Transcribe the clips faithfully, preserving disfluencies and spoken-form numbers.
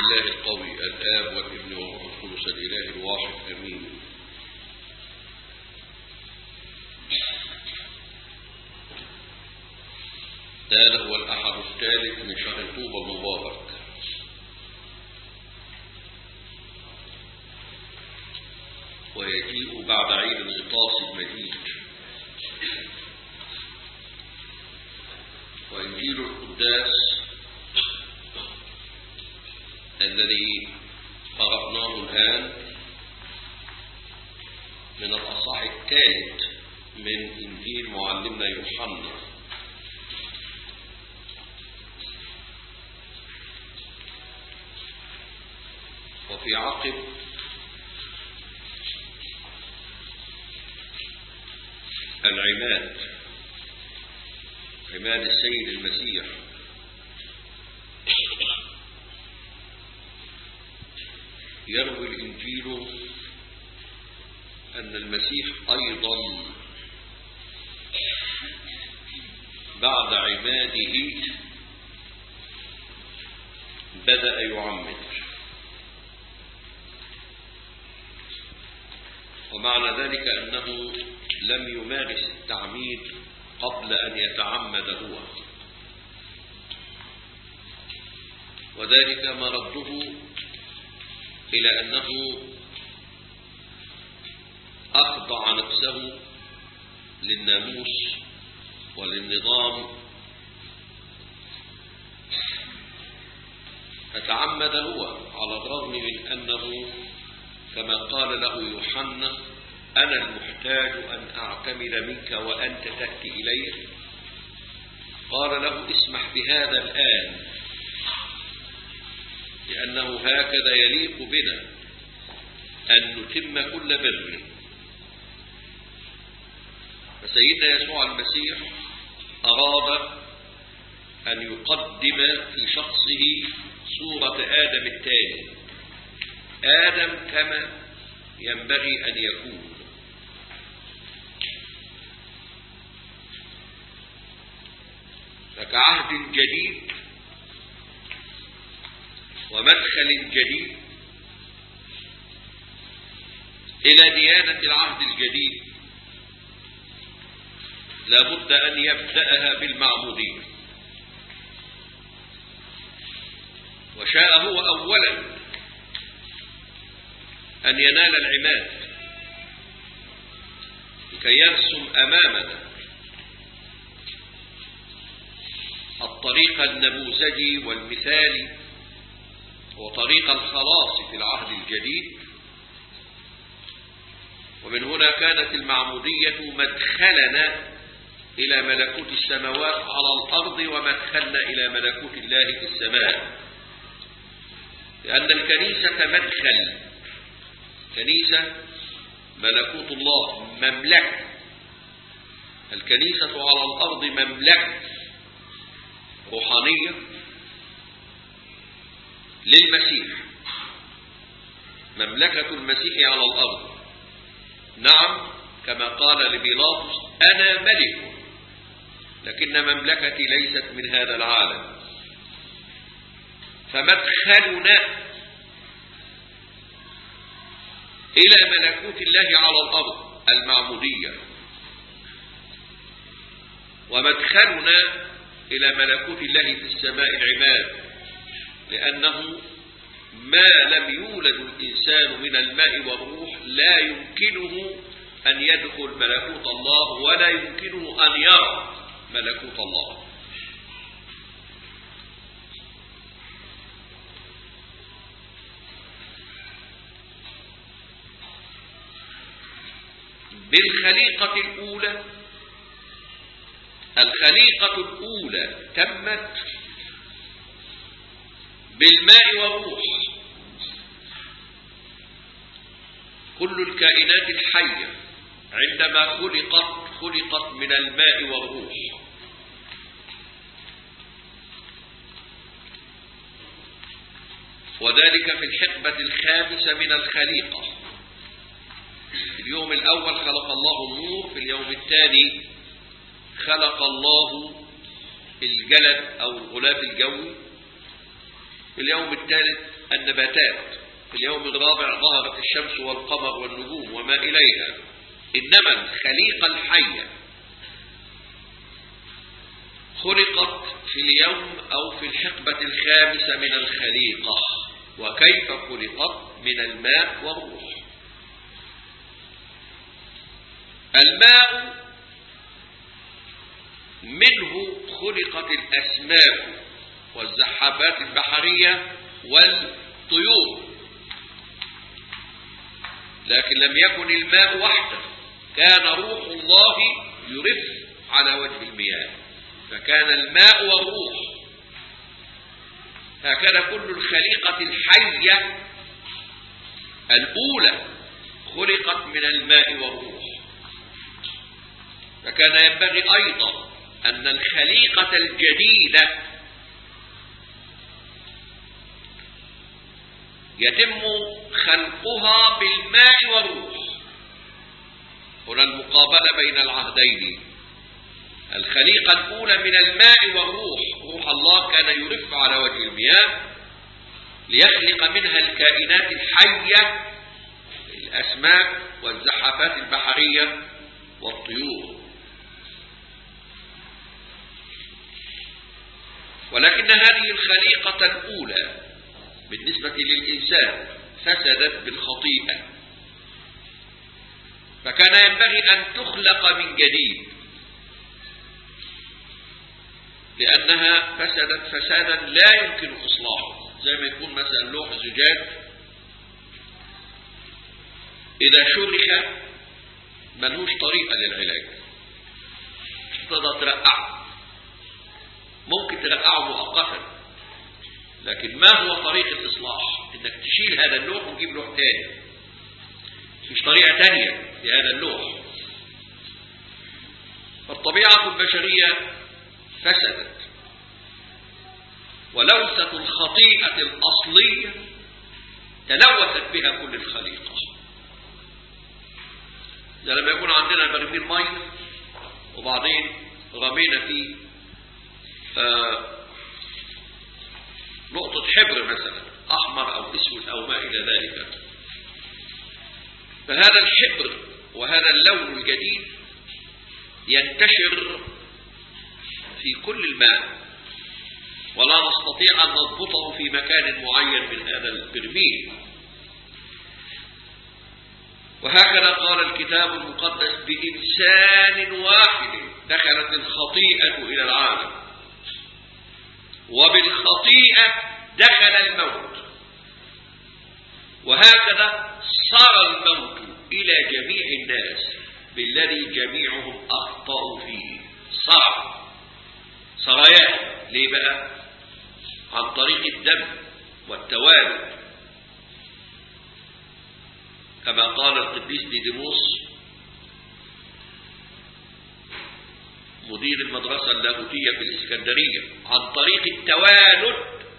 الله القوي الآب والابن والروح القدس الإله الواحد آمين. هذا هو الأحد الثالث من شهر طوبى المبارك، ويجيء بعد عيد الغطاس المجيد. وإنجيل القداس الذي قرأناه الآن من الأصحاح الثالث من إنجيل معلمنا يوحنا، وفي عقب العماد، عماد السيد المسيح، يروي الإنجيل أن المسيح أيضا بعد عماده بدأ يعمد. ومعنى ذلك أنه لم يمارس التعميد قبل أن يتعمد هو، وذلك مرده إلى أنه أخضع نفسه للناموس وللنظام فتعمد هو، على الرغم من أنه كما قال له يوحنا: أنا المحتاج أن أعتمد منك وأنت تأتي إلي. قال له: اسمح بهذا الآن، لأنه هكذا يليق بنا أن نتم كل بر. فسيدنا يسوع المسيح أراد أن يقدم في شخصه صورة آدم الثاني، آدم كما ينبغي أن يكون. فكعهد جديد ومدخل جديد إلى ديانة العهد الجديد لابد أن يبدأها بالمعمودية. وشاء هو أولا أن ينال العماد لكي يرسم أمامنا الطريق النموذجي والمثالي وطريق الخلاص في العهد الجديد. ومن هنا كانت المعمودية مدخلنا إلى ملكوت السماوات على الأرض ومدخلنا إلى ملكوت الله في السماء، لأن الكنيسة مدخل، كنيسة ملكوت الله، مملكة. الكنيسة على الأرض مملكة روحانية للمسيح، مملكة المسيح على الأرض. نعم، كما قال لبيلاطس: أنا ملك، لكن مملكتي ليست من هذا العالم. فمدخلنا إلى ملكوت الله على الأرض المعمودية، ومدخلنا إلى ملكوت الله في السماء العماد، لأنه ما لم يولد الإنسان من الماء والروح لا يمكنه أن يدخل ملكوت الله ولا يمكنه أن يرى ملكوت الله. بالخليقة الأولى، الخليقة الأولى تمت بالماء والروح. كل الكائنات الحية عندما خلقت خلقت من الماء والروح. وذلك في الحقبة الخامسة من الخليقة. في اليوم الأول خلق الله النور، في اليوم الثاني خلق الله الجلد أو الغلاف الجوي، في اليوم الثالث النباتات. في اليوم الرابع ظهرت الشمس والقمر والنجوم وما إليها. إنما الخليقة الحية خلقت في اليوم أو في الحقبة الخامسة من الخليقة. وكيف خلقت؟ من الماء والروح. الماء منه خلقت الأسماك والزحابات البحرية والطيور، لكن لم يكن الماء وحده، كان روح الله يرف على وجه المياه، فكان الماء والروح. هكذا كل الخليقة الحية الأولى خلقت من الماء والروح. فكان ينبغي أيضا أن الخليقة الجديدة يتم خلقها بالماء والروح. هنا المقابلة بين العهدين. الخليقة الأولى من الماء والروح، روح الله كان يرف على وجه المياه ليخلق منها الكائنات الحية، الأسماك والزحافات البحرية والطيور. ولكن هذه الخليقة الأولى بالنسبة للإنسان فسدت بالخطيئة، فكان ينبغي أن تخلق من جديد، لأنها فسدت فسادا لا يمكن إصلاحه. زي ما يكون مثلا لوح زجاج إذا شرخ ملوش طريقة للعلاج، مش تقدر ترقعه. ممكن ترقعه مؤقتا، لكن ما هو طريق الإصلاح؟ إنك تشيل هذا اللوح وتجيب لوح تاني. مش طريقة تانية لهذا اللوح. فالطبيعة البشرية فسدت، ولوثة الخطيئة الأصلية تلوثت بها كل الخليقة. ده لما يكون عندنا برميل مية وبعدين رمينا فيه آه نقطة حبر مثلا أحمر أو أسود أو ما إلى ذلك، فهذا الحبر وهذا اللون الجديد ينتشر في كل الماء، ولا نستطيع أن نضبطه في مكان معين من هذا البرميل. وهكذا قال الكتاب المقدس: بإنسان واحد دخلت الخطيئة إلى العالم، وبالخطيئة دخل الموت، وهكذا صار الموت إلى جميع الناس بالذي جميعهم أخطأوا فيه. صار صريان. ليه بقى؟ عن طريق الدم والتوالد، كما قال القديس ديديموس مدير المدرسة اللاهوتية في الإسكندرية: عن طريق التوالد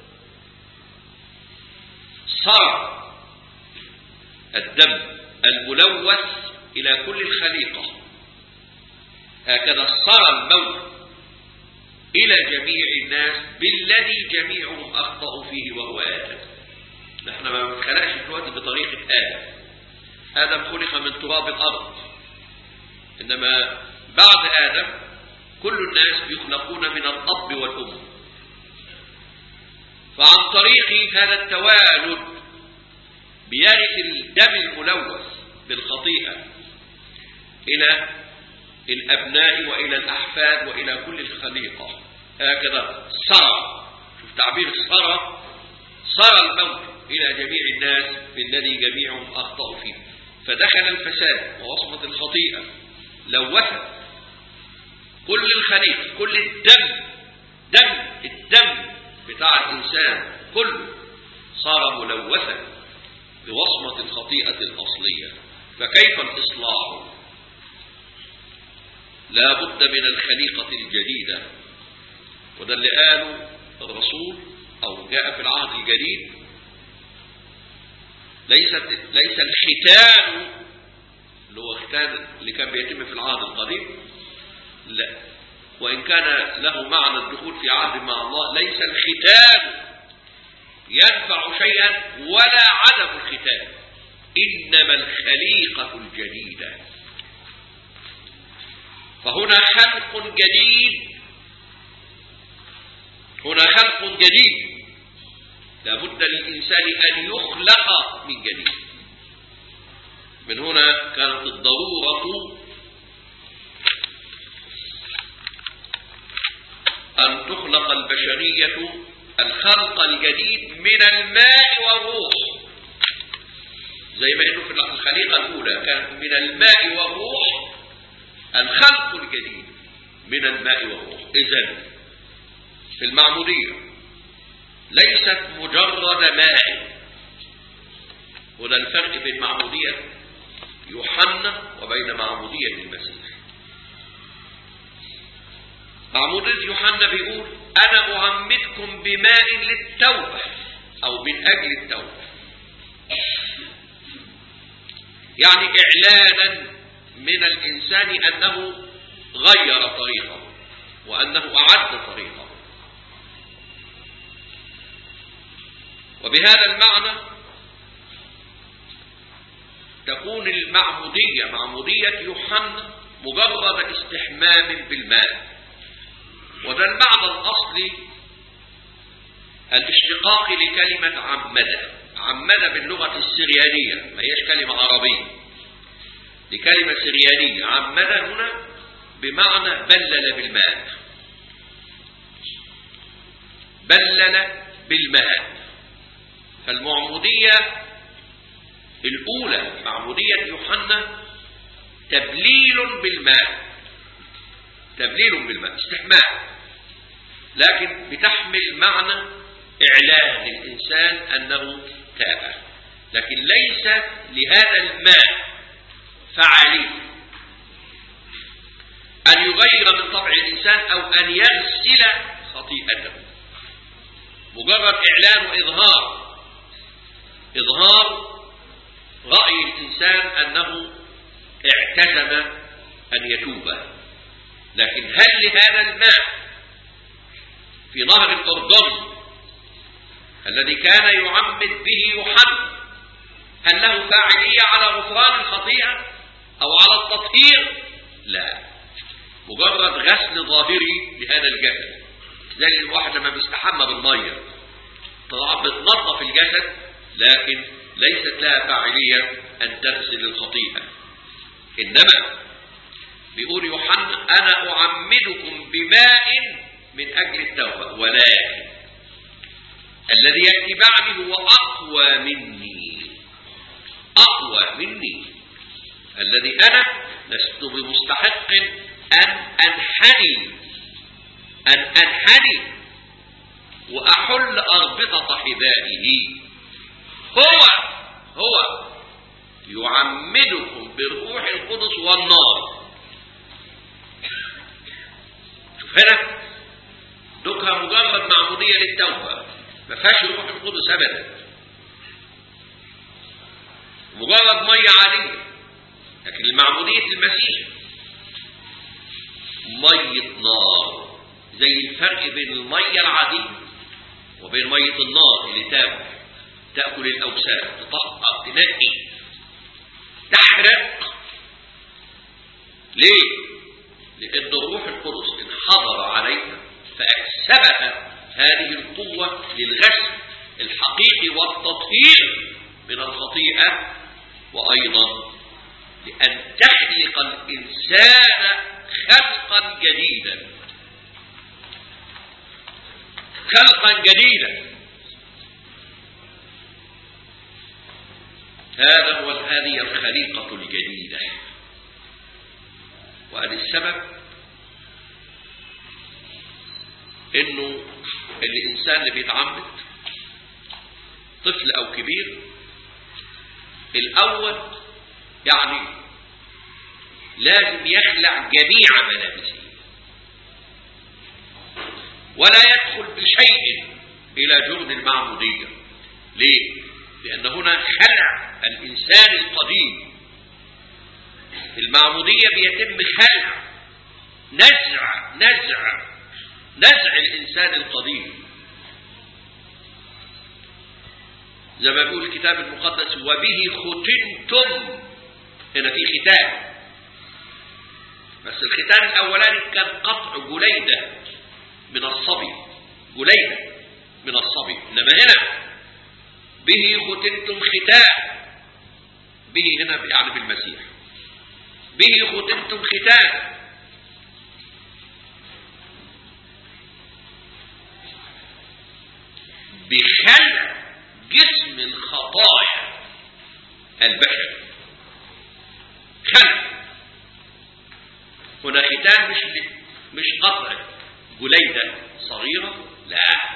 صار الدم الملوث إلى كل الخليقة، هكذا صار الموت إلى جميع الناس بالذي جميعهم أخطأوا فيه وهو آدم. نحن ما بنخلقش دلوقتي بطريقة آدم. آدم خلق من تراب الأرض، إنما بعد آدم كل الناس يخلقون من الأب والأم. فعن طريق هذا التوالد بيرث الدم الملوث بالخطيئة إلى الأبناء وإلى الأحفاد وإلى كل الخليقة. هكذا صار، شوف تعبير صار، صار الموت إلى جميع الناس بالذي جميعهم أخطأوا فيه. فدخل الفساد ووصمة الخطيئة لوثت كل الخليقة، كل الدم، دم الدم بتاع الإنسان كله صار ملوثا بوصمة الخطيئة الأصلية. فكيف الإصلاح؟ لا بد من الخليقة الجديدة، وده اللي قاله الرسول أو جاء في العهد الجديد: ليس ليس الختان اللي هو ختان اللي كان بيتم في العهد القديم، لا، وإن كان له معنى الدخول في عهد مع الله، ليس الختان ينفع شيئا ولا عدم الختان، إنما الخليقة الجديدة. فهنا خلق جديد، هنا خلق جديد، لابد للإنسان أن يخلق من جديد. من هنا كانت الضرورة أن تخلق البشرية الخلق الجديد من الماء والروح، زي ما إنه في الخليقة الأولى كان من الماء والروح، الخلق الجديد من الماء والروح. إذن في المعمودية ليست مجرد ماء، وده الفرق بين معمودية يوحنا وبين معمودية المسيح. معمودية يوحنا بيقول أنا أعمدكم بماء للتوبة أو من أجل التوبة، يعني إعلانا من الإنسان أنه غير طريقه وأنه أعد طريقه. وبهذا المعنى تكون المعمودية معمودية يوحنا مجرد استحمام بالماء، وده المعنى الأصلي الاشتقاق لكلمة عمدة. عمدة باللغة السريانية، ما هيش كلمة عربية، دي كلمة سريانية. عمدة هنا بمعنى بلل بالماء، بلل بالماء. فالمعمودية الأولى معمودية يوحنا تبليل بالماء، تبليل بالماء، استحمام، لكن بتحمل معنى إعلان للإنسان أنه تاب، لكن ليس لهذا الماء فعالية أن يغير من طبع الإنسان أو أن يغسل خطيئته. مجرد إعلان وإظهار، إظهار رأي الإنسان أنه اعتزم أن يتوب. لكن هل لهذا الماء في نهر الأردن الذي كان يعمد به يوحنا هل له فاعلية على غفران الخطيئة أو على التطهير؟ لا، مجرد غسل ظاهري لهذا الجسد، زي الواحد لما بيستحمى بالمية طبعا بتنظف الجسد، لكن ليست لها فاعلية أن تغسل الخطيئة. إنما بيقول يوحنا أنا أعمدكم بماء من أجل التوبة، ولكن الذي يأتي بعدي هو أقوى مني، أقوى مني الذي أنا لست بمستحق أن أنحني أن أنحني وأحل أربطة حذائه. هو هو يعمدكم بالروح القدس والنار. شوف هنا دوكها مجرد معمودية للتوبة، ما فيهاش الروح القدس أبدا، مجرد مية عادية. لكن المعمودية المسيح مية نار، زي الفرق بين المية العادية وبين مية النار اللي تاكل تأكل الأوساخ، تطهر، تنقي، تحرق. ليه؟ لأن الروح القدس انحضر عليها فأكسبها هذه القوة للغسل الحقيقي والتطهير من الخطيئة، وأيضا لأن تخلق الإنسان خلقا جديدا، خلقا جديدا. هذا هو هذه الخليقة الجديدة. وهذا السبب انه الانسان اللي بيتعمد طفل او كبير الاول يعني لازم يخلع جميع ملابسه ولا يدخل بشيء الى جرم المعمودية. ليه؟ لان هنا خلع الانسان القديم. المعمودية بيتم خلع، نزع نزع نزع الإنسان القديم. زي ما بيقول الكتاب المقدس وبه ختنتم، هنا في ختان، بس الختان الأولاني كان قطع جليدة من الصبي، جليدة من الصبي، إنما هنا به ختنتم ختان، به هنا يعني بالمسيح، به ختنتم ختان، بخلع جسم الخطايا البشر. خلع هنا ختان، مش مش قطع جليدة صغيرة، لا،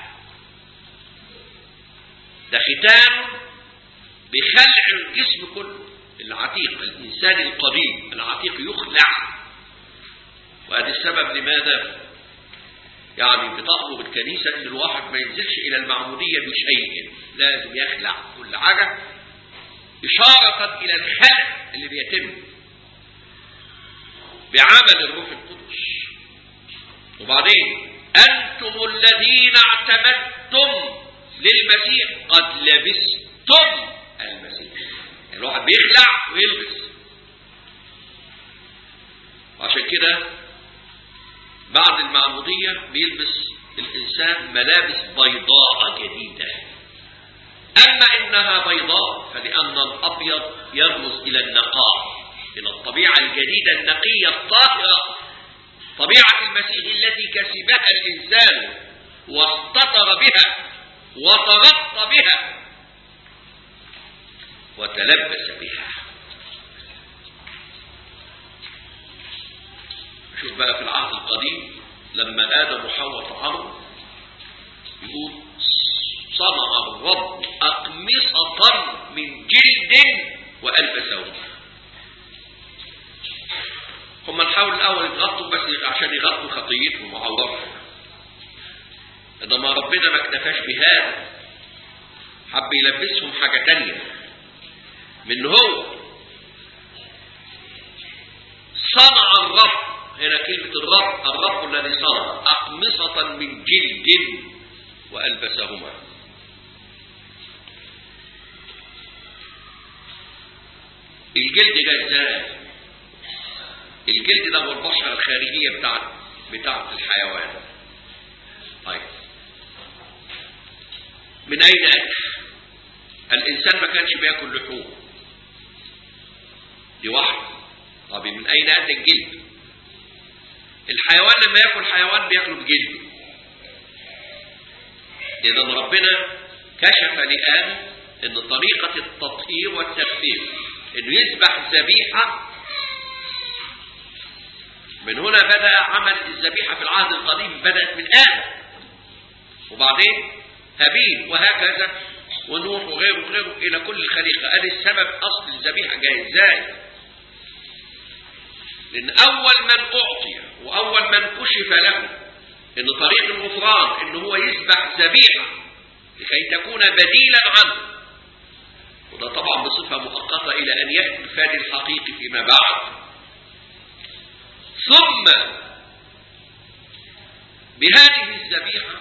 ده ختان بخلع الجسم كله العتيق، الإنسان القديم العتيق يخلع. وهذا السبب لماذا يعني بتطلب الكنيسة ان الواحد ما ينزلش الى المعمودية بشيء، لازم يخلع كل حاجة إشارة الى الخلع اللي بيتم بعمل الروح القدس. وبعدين انتم الذين اعتمدتم للمسيح قد لبستم المسيح، يعني الواحد بيخلع ويلبس. عشان كده بعد المعمودية بيلبس الإنسان ملابس بيضاء جديدة. أما إنها بيضاء فلأن الأبيض يرمز إلى النقاء، إلى الطبيعة الجديدة النقية الطاهرة، طبيعة المسيح التي كسبها الإنسان واستطر بها وتغطى بها وتلبس بها. شوف بقى في العهد القديم لما آدم وحواء طهروا يقول صنع الرب أقمصة من جلد وألبسهم. هم نحاول الأول يغطوا بس عشان يغطوا خطيتهم وعورتهم، إنما ربنا ما اكتفاش بهذا، حب يلبسهم حاجة تانية من هو صنع الرب. هنا كلمة الرب، الرب الذي صنع أقمصة من جلد وألبسهما. الجلد ده ازاي؟ الجلد ده هو البشرة الخارجية بتاعت بتاعت الحيوان. طيب من أين أتى؟ الإنسان ما كانش بياكل لحوم، دي واحدة. طب من أين أتى الجلد؟ الحيوان لما ياكل حيوان بياكله بجلده، لأن ربنا كشف لآدم أن طريقة التطهير والتغسيل أنه يذبح ذبيحة. من هنا بدأ عمل الذبيحة في العهد القديم، بدأت من آدم وبعدين هابيل وهكذا ونوح وغيره وغيره إلى كل الخليقة. قال السبب أصل الذبيحة جاي إزاي؟ لأن أول من أعطي وأول من كشف له أن طريق الغفران أنه هو يذبح ذبيحة لكي تكون بديلا عنه، وده طبعا بصفة مؤقتة إلى أن يأتي الفادي الحقيقي فيما بعد. ثم بهذه الذبيحة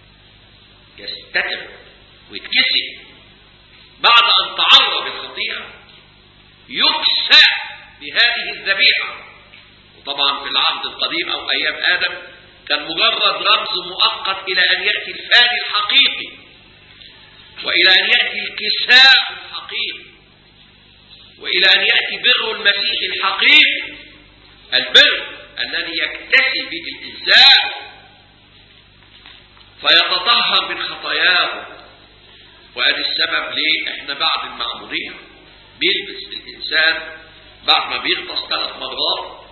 يستتر ويتكسر بعد أن تعرض الخطيئة، يكسى بهذه الذبيحة. وطبعا في العهد القديم أو أيام آدم كان مجرد رمز مؤقت إلى أن يأتي الفادي الحقيقي وإلى أن يأتي الكساء الحقيقي وإلى أن يأتي بر المسيح الحقيقي، البر الذي يكتسي به الإنسان فيتطهر من خطاياه. وهذا السبب ليه احنا بعد المعمودية بيلبس الإنسان بعد ما بيغطس ثلاث مرات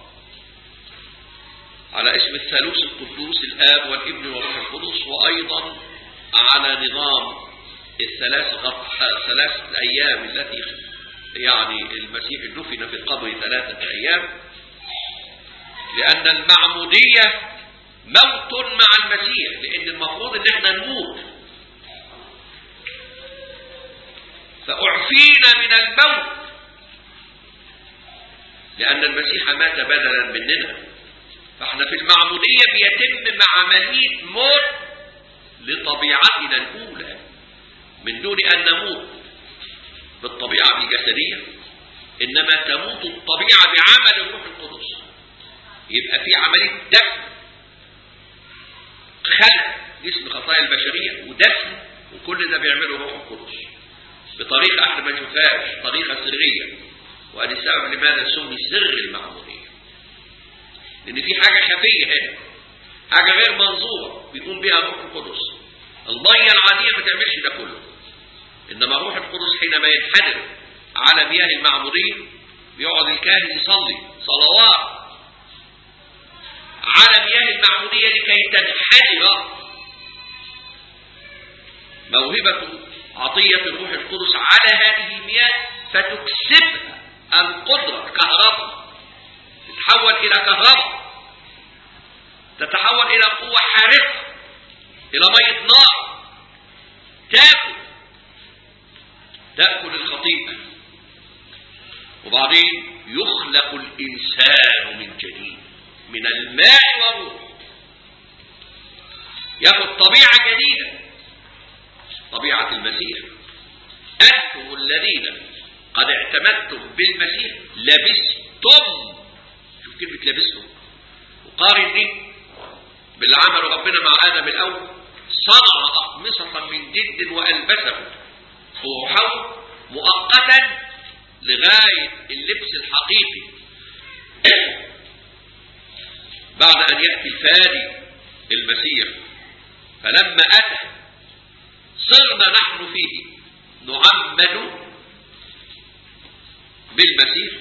على اسم الثالوث القدوس الآب والابن والروح القدس، وأيضا على نظام الثلاث ثلاث أيام التي يعني المسيح دفن في القبر ثلاثة أيام، لأن المعمودية موت مع المسيح، لأن المفروض إن احنا نموت، فأعفينا من الموت لأن المسيح مات بدلا مننا. فاحنا في المعمودية بيتم مع عملية موت لطبيعتنا الأولى من دون أن نموت، بالطبيعة الجسدية، إنما تموت الطبيعة بعمل الروح القدس. يبقى في عملية دفن، خلق جسم خطايا البشرية ودفن، وكل ده بيعمله الروح القدس بطريقة احنا ما نشوفهاش، طريقة سرية. وادي السبب لماذا سمي سر المعمودية، لأن في حاجة خفية هنا، حاجة غير منظورة بيقوم بها الروح القدس. المية العادية ما تعملش ده كله، إنما الروح القدس حينما ينحدر على مياه المعمودية بيقعد الكاهن يصلي صلوات على مياه المعمودية لكي تنحدر موهبة عطية الروح القدس على هذه المياه، فتكسبها القدرة كهرباء، تتحول إلى كهرباء، تتحول إلى قوة حارقة، إلى مية نار تأكل تأكل الخطيئة. وبعدين يخلق الإنسان من جديد من الماء والروح، ياخذ طبيعة جديدة، طبيعة المسيح. أنتم الذين قد اعتمدتم بالمسيح لبستم، شوف كلمة لبستم، وقارن دي باللي عمله ربنا مع آدم الأول، صنع أقمصة من جلد وألبسه روحه مؤقتا لغاية اللبس الحقيقي بعد أن يأتي الفادي المسيح. فلما أتى صرنا نحن فيه نعمد بالمسيح،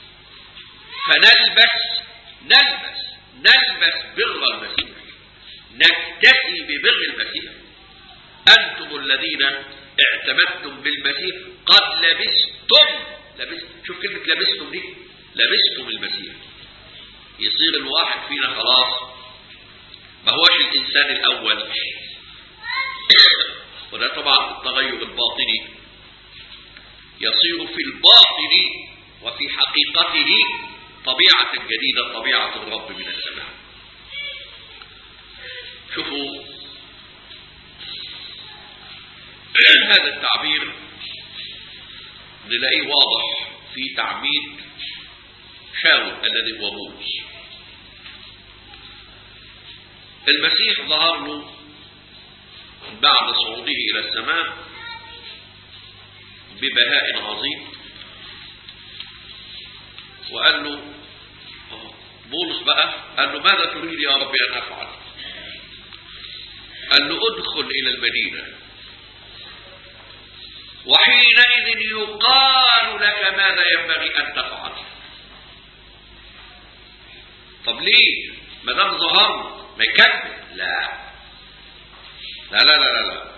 فنلبس نلبس نلبس بر المسيح، نكتفي ببر المسيح. أنتم الذين اعتمدتم بالمسيح قد لبستم، لبست، شوف كلمة لبستم دي، لبستم المسيح. يصير الواحد فينا خلاص ما هوش الإنسان الأول، وده طبعا التغير الباطني، يصير في الباطن وفي حقيقته طبيعة جديدة، طبيعة الرب من السماء. شوفوا هذا التعبير نلاقيه واضح في تعميد شاول الذي هو بولس. المسيح ظهر له بعد صعوده إلى السماء ببهاء عظيم، وقال له بولس بقى، قال له ماذا تريد يا رب أن أفعل؟ قال له ادخل إلى المدينة وحينئذ يقال لك ماذا ينبغي أن تفعل. طب ليه ما دام ظهر ما يكمل؟ لا لا لا لا لا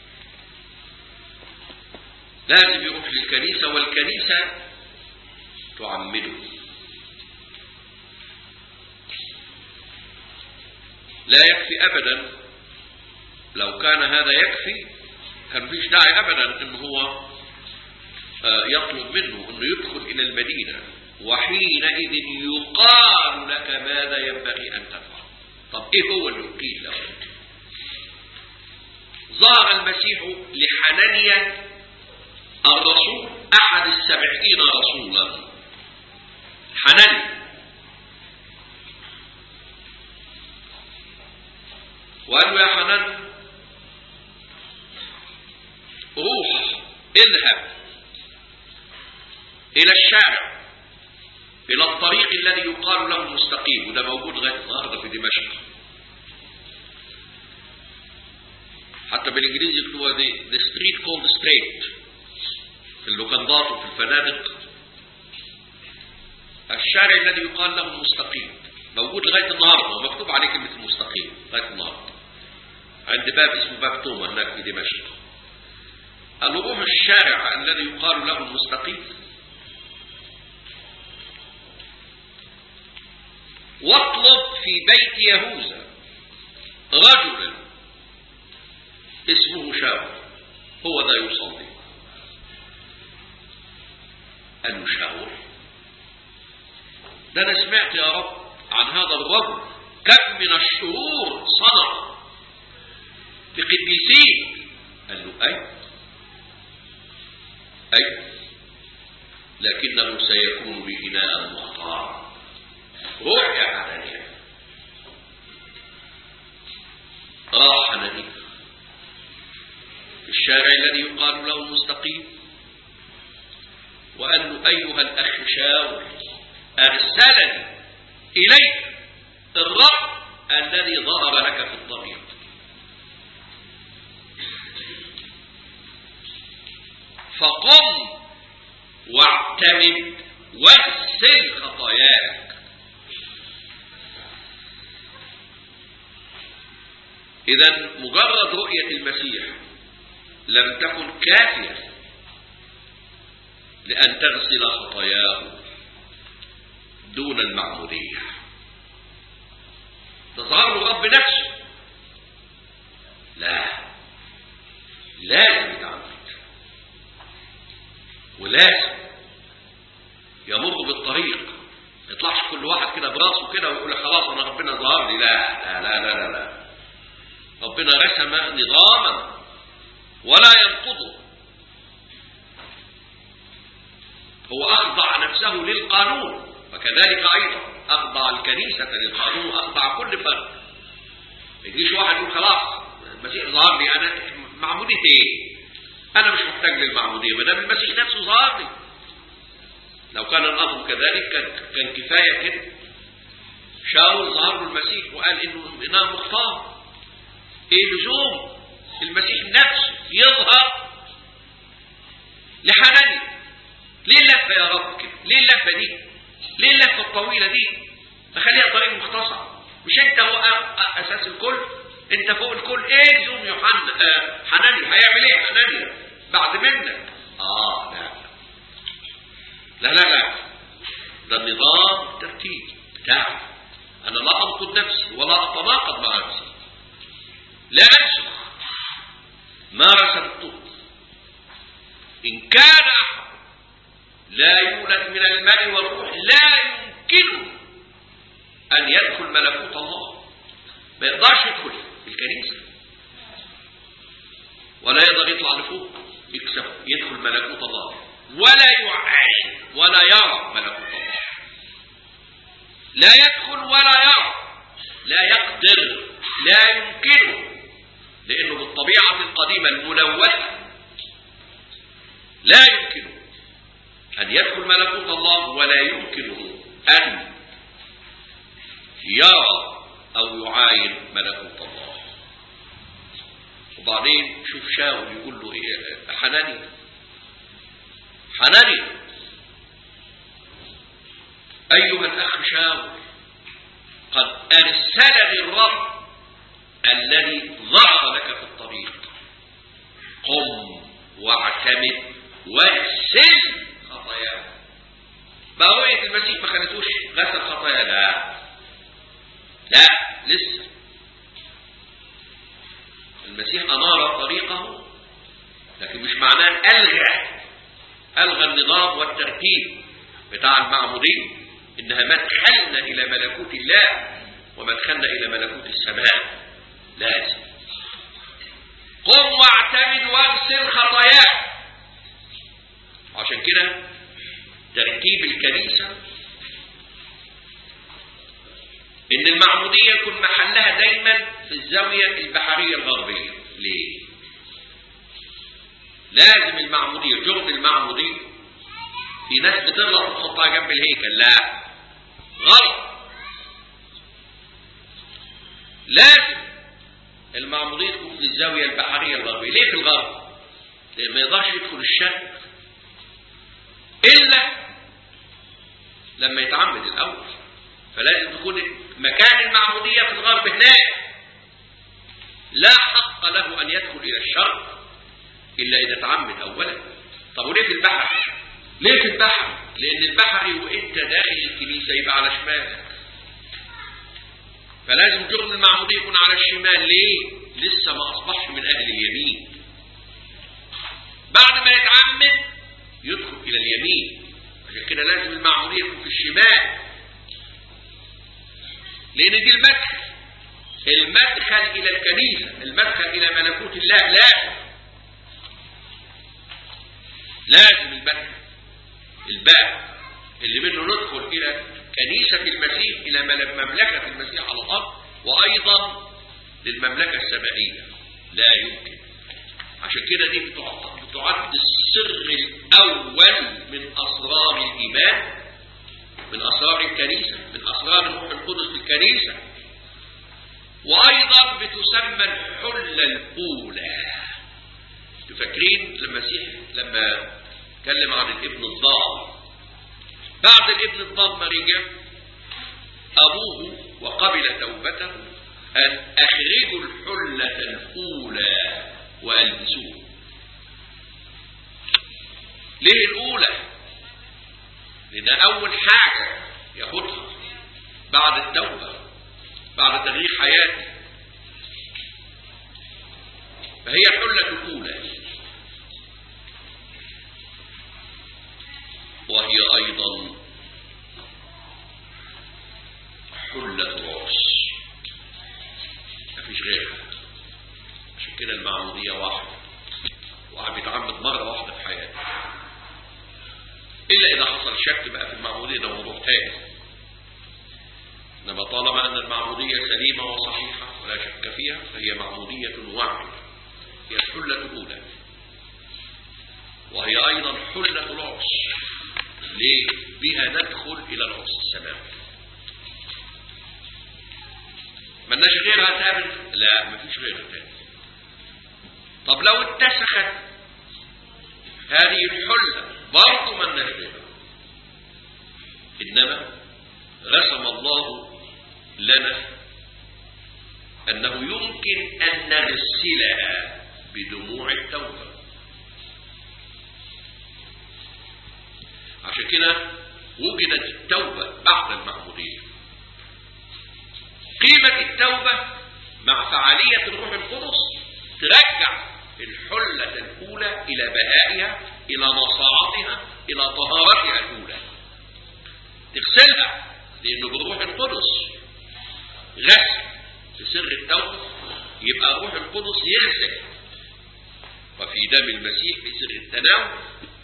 لازم يروح للكنيسة والكنيسة تعمده. لا يكفي أبدا، لو كان هذا يكفي كان فيش داعي أبدا إن هو يطلب منه إنه يدخل إلى المدينة وحينئذ يقال لك ماذا ينبغي أن تفعل. طب إيه هو اللي قيل له؟ ظهر المسيح لحنانيا الرسول أحد السبعين رسولا. حنانيا وقال له يا حنانيا روح اذهب إلى الشارع، إلى الطريق الذي يقال له مستقيم، وده موجود لغاية النهارده في دمشق. حتى بالإنجليزي يكتبوها the street called straight في اللوكندات وفي الفنادق. الشارع الذي يقال له مستقيم موجود لغاية النهارده، ومكتوب عليه كلمة مستقيم لغاية النهارده عند باب اسمه باب توما هناك في دمشق. قال له روح الشارع الذي يقال له المستقيم واطلب في بيت يهوذا رجلا اسمه شاول هو ذا يصلي. قال له شاول؟ ده انا سمعت يا رب عن هذا الرجل كم من الشرور صنع بقديسين. قال له اي أي لكنه سيكون بإناء مختار. روح يا حنانيا. راح حنانيا في الشارع الذي يقال له مستقيم وقال له أيها الأخ شاول أرسلني إليك الرب الذي ضرب لك في الطريق. فقم واعتمد واغسل خطاياك. إذن مجرد رؤية المسيح لم تكن كافية لأن تغسل خطاياه دون المعمودية. تظهر له رب نفسه. لا، لازم يتعمد ولازم يمر بالطريق. ما يطلعش كل واحد كده براسه كده ويقول خلاص انا ربنا ظهر لي. لا لا لا لا لا, لا. ربنا رسم نظاما ولا ينقضه. هو أخضع نفسه للقانون، وكذلك أيضا أخضع الكنيسة للقانون وأخضع كل فرد. ما يجيش واحد يقول خلاص المسيح ظهر لي أنا معمودية إيه؟ أنا مش محتاج للمعمودية ما دام المسيح نفسه ظهر لي. لو كان الأمر كذلك كان, كان كفاية كده. شاول ظهر له المسيح وقال إنه إناء مختار. إيه لزوم المسيح نفسه يظهر لحنانيا؟ ليه اللفة يا رب كده؟ ليه اللفة دي؟ ليه اللفة الطويلة دي؟ فخليها طريق مختصر. مش انت هو اساس الكل؟ انت فوق الكل. ايه لزوم يوحنا آه حنانيا؟ هيعمل ايه حنانيا بعد منك؟ اه لا لا لا لا ده النظام الترتيب بتاعي. انا لا انقض نفسي ولا اتناقض مع نفسي. لا انسخ ما رسمته. ان كان احد لا يولد من الماء والروح لا يمكنه أن يدخل ملكوت الله. ما يقدرش يدخل الكنيسة ولا يقدر يطلع لفوق يكسب يدخل ملكوت الله ولا يعاين ولا يرى ملكوت الله. لا يدخل ولا يرى. لا يقدر. لا يمكنه. لأنه بالطبيعة القديمة الملوثة لا يمكنه أن يدخل ملكوت الله ولا يمكنه أن يرى أو يعاين ملكوت الله. وبعدين شوف شاول يقول له إيه؟ حنانيا حنانيا أيها الأخ شاول قد أرسلني الرب الذي ظهر لك في الطريق. قم واعتمد واغسل خطاياه. بقى رؤية المسيح ما خلتوش غسل خطايا؟ لا لا لسه. المسيح أنار طريقه لكن مش معناه ألغى ألغى النظام والترتيب بتاع المعمودية. إنها مدخلنا إلى ملكوت الله ومدخلنا إلى ملكوت السماء. لازم قم واعتمد واغسل خطاياك. عشان كده ترتيب الكنيسة إن المعمودية يكون محلها دايما في الزاوية البحرية الغربية. ليه؟ لازم المعمودية جرد المعمودية. في ناس بتغلط وتحطها جنب الهيكل. لا غلط. لازم المعمودية تكون في الزاوية البحرية الغربية. ليه في الغرب؟ لأن ما يقدرش يدخل الشرق إلا لما يتعمد الأول. فلازم تكون مكان المعمودية في الغرب هناك. لا حق له أن يدخل إلى الشرق إلا إذا تعمد أولا. طب وليه في البحر؟ ليه في البحر؟ لأن البحر وإنت داخل الكنيسة يبقى على شمالك. فلازم جرد المعمودية يكون على الشمال. ليه؟ لسه ما أصبحش من أهل اليمين. بعد ما يتعمد يدخل إلى اليمين. عشان كده لازم المعمودية يكون في الشمال. لأن دي المدخل المدخل إلى الكنيسة، المدخل إلى ملكوت الله. لا لازم المدخل الباب اللي منه ندخل إلى كنيسة المسيح، إلى مملكة المسيح على الأرض، وأيضا للمملكة السمائية. لا يمكن. عشان كده دي بتعد السر الأول من أسرار الإيمان، من أسرار الكنيسة، من أسرار الروح القدس للكنيسة. وأيضا بتسمى الحلة الأولى. تفكرين المسيح لما تكلم عن الابن الضال، بعد الابن الضال ما رجع أبوه وقبل توبته أن أخرجوا الحلة الأولى وألبسوه. ليه الأولى؟ لأن أول حاجة ياخدها بعد التوبة، بعد تغيير حياته، فهي الحلة الأولى، وهي أيضا حلة رأس، مفيش غيرها. عشان كده المعمودية واحدة، واحد بيتعمد مرة واحدة في حياته، إلا إذا حصل شك بقى في المعمودية، ده موضوع تاني. إنما طالما أن المعمودية سليمة وصحيحة ولا شك فيها، فهي معمودية واحدة، هي الحلة الأولى، وهي أيضا حلة العرس. ليه؟ بها ندخل إلى العرس السماوي. ملناش غيرها تقابل؟ لا، مفيش غيرها تاني. طب لو اتسخت هذه الحلة برضه ملناش غيرها، إنما رسم الله لنا أنه يمكن أن نغسلها بدموع التوبة. عشان كده وجدت التوبة بعد المعمودية. قيمة التوبة مع فعالية الروح القدس ترجع الحلة الأولى إلى بهائها، إلى نصاعتها، إلى طهارتها الأولى، تغسلها، لأنه بالروح القدس غسل في سر التوبة، يبقى الروح القدس يغسل. وفي دم المسيح في سر التناول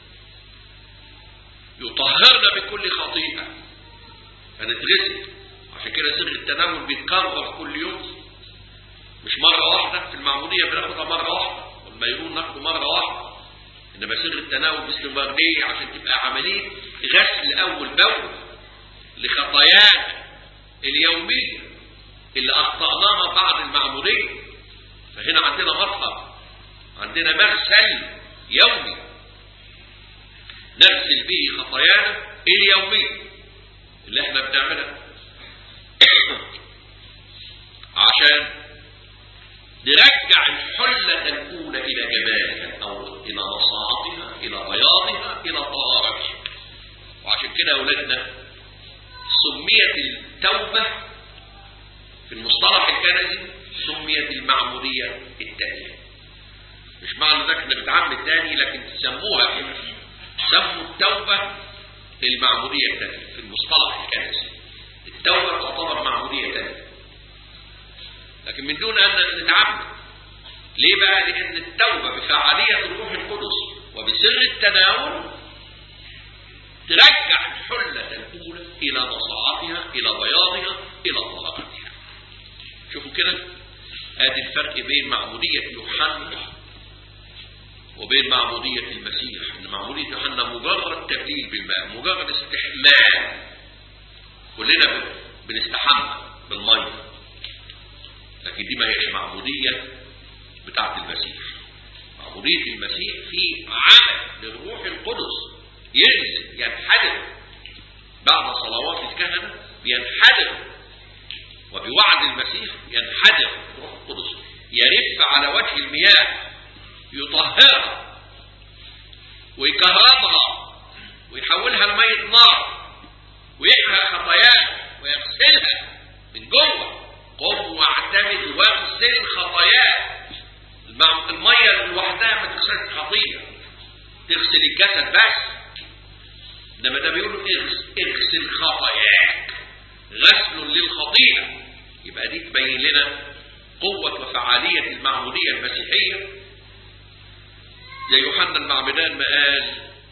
يطهرنا بكل خطيئة فنتغسل. عشان كده سر التناول بيتكرر كل يوم، مش مرة واحدة. في المعمودية بناخدها مرة واحدة، والميرون ناخده مرة واحدة، إنما سر التناول باستمرارية عشان تبقى عملية غسل أول بأول لخطايانا اليومية اللي أخطأناها بعد المعمودية. فهنا عندنا مطهر، عندنا مغسل يومي نغسل به خطايانا اليومية اللي احنا بنعملها عشان نرجع الحلة الأولى إلى جمالها، أو إلى نصاعتها، إلى بياضها، إلى طهارتها. وعشان كده أولادنا سميت التوبة في المصطلح الكنسي سميت المعمودية الثانية. مش معنى ذلك ان بتعمل تاني، لكن تسموها كده، سموا التوبة المعمودية الثانية في المصطلح الكنسي. التوبة تعتبر معمودية ثانية، لكن من دون ان نتعمد. ليه بقى؟ لان التوبة بفعالية الروح القدس وبسر التناول ترجع الحلة الأولى إلى نصاعتها، إلى بياضها، إلى طهارتها. شوفوا كده، ادي الفرق بين معمودية يوحنا وبين معمودية المسيح. ان معمودية يوحنا مجرد تبليل بالماء، مجرد استحمام، كلنا بنستحمى بالمية، لكن دي ما هيش معمودية بتاعت المسيح. معمودية المسيح في عمل للروح القدس ينزل ينحدر بعد صلوات الكهنة، بينحدر، وبوعد المسيح ينحدر الروح القدس، يرف على وجه المياه، يطهرها ويكهربها ويحولها لمية نار ويحرق خطاياها ويغسلها من جوه. قم واعتمد واغسل الخطايا. المية لوحدها ما تغسلش خطيئة، تغسل الجسد بس. انما ده بيقولوا اغسل خطاياك، غسل للخطيئة. يبقى دي تبين لنا قوة وفعالية المعمودية المسيحية زي يوحنا المعمدان ما قال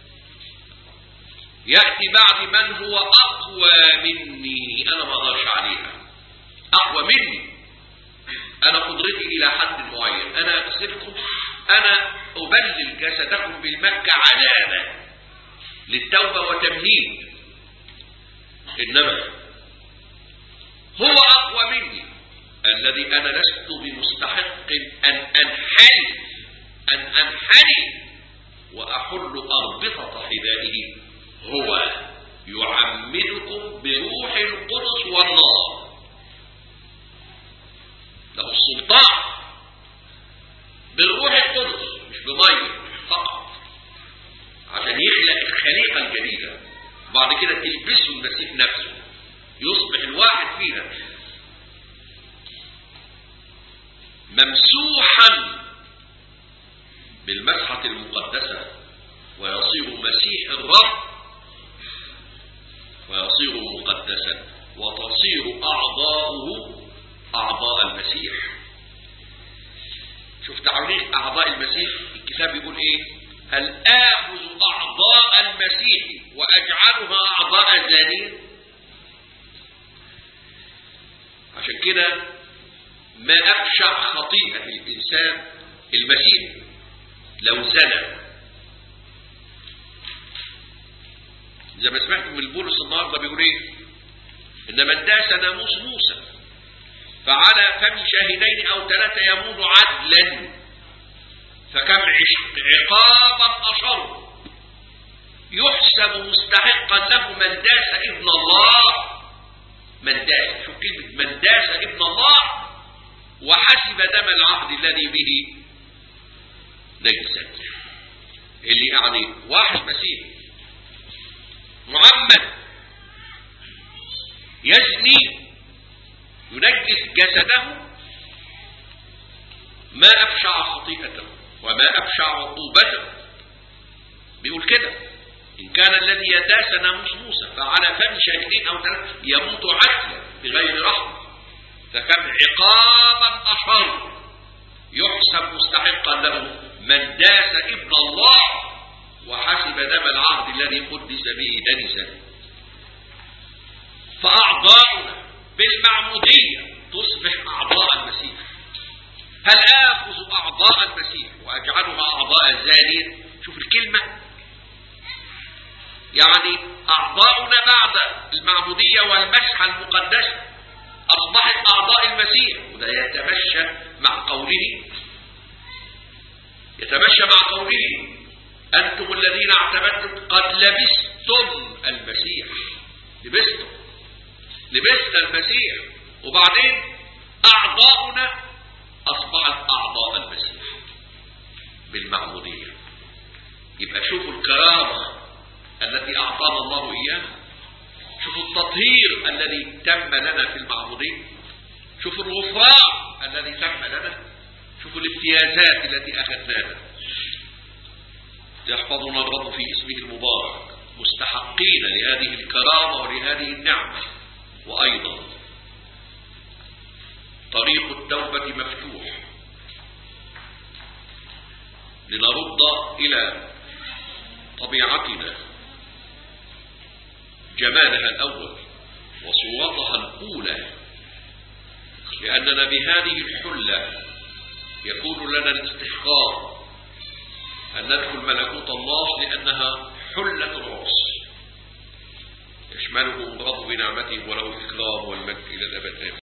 يأتي بعد من هو أقوى مني، أنا ما أقدرش عليها، أقوى مني، أنا قدرتي إلى حد معين، أنا أغسلكم، أنا أبلل جسدكم بالماء كعلامة للتوبة وتمهيد، إنما هو أقوى مني الذي أنا لست بمستحق أن أنحني أن أنحني وأحل أربطة حذائه، هو يعمدكم بروح القدس والنار، له السلطان بالروح القدس مش بمية فقط عشان يخلق الخليقة الجديدة، بعد كده تلبسه المسيح نفسه، يصبح الواحد فينا ممسوحا بالمسحة المقدسة ويصير مسيح الرب ويصير مقدسا وتصير أعضاؤه أعضاء المسيح. شوف تعريف أعضاء المسيح الكتاب يقول إيه؟ هل آخذ أعضاء المسيح وأجعلها أعضاء زانين؟ عشان كده ما أبشع خطيئة الإنسان المسيح لو زنى، زي ما سمعت من بولس النهارده بيقول ايه؟ ان من داس ناموس موسى فعلى فم شاهدين او ثلاثه يمون عدلا فكم عقابا اشر يحسب مستحقا له من داس ابن الله. من داس، شوف كلمه من داس ابن الله وحسب دم العهد الذي به نجسا، اللي يعني واحد مسيح معمد يزني ينجس جسده، ما أبشع خطيئته وما أبشع عقوبته. بيقول كده إن كان الذي يداس ناموس موسى فعلى فم شاهدين أو ثلاثة يموت عدلا بغير رحمة فكم عقابا أشر يحسب مستحقا له من داس ابن الله وحسب دم العهد الذي قدس به دنسا. فأعضاؤنا بالمعمودية تصبح أعضاء المسيح. هل آخذ أعضاء المسيح وأجعلها أعضاء زانين؟ شوف الكلمة، يعني أعضاؤنا بعد المعمودية والمسحة المقدسة أصبحت أعضاء المسيح، وده يتمشى مع قوله يتمشى مع قوله أنتم الذين اعتمدتم قد لبستم المسيح. لبستم لبست المسيح، وبعدين أعضاؤنا أصبحت أعضاء المسيح بالمعمودية. يبقى شوفوا الكرامة التي أعطانا الله إياها، شوفوا التطهير الذي تم لنا في المعمودية، شوفوا الغفران الذي تم لنا، شوفوا الامتيازات التي أخذناها. يحفظنا الرب في اسمه المبارك مستحقين لهذه الكرامة ولهذه النعمة. وأيضا طريق التوبة مفتوح لنرد إلى طبيعتنا جمالها الأول وصورتها الأولى، لأننا بهذه الحلة يكون لنا الاستحقاق أن ندخل ملكوت الله، لأنها حلة العرس يشمله الرب بنعمته وله الإكرام والمجد إلى الأبد.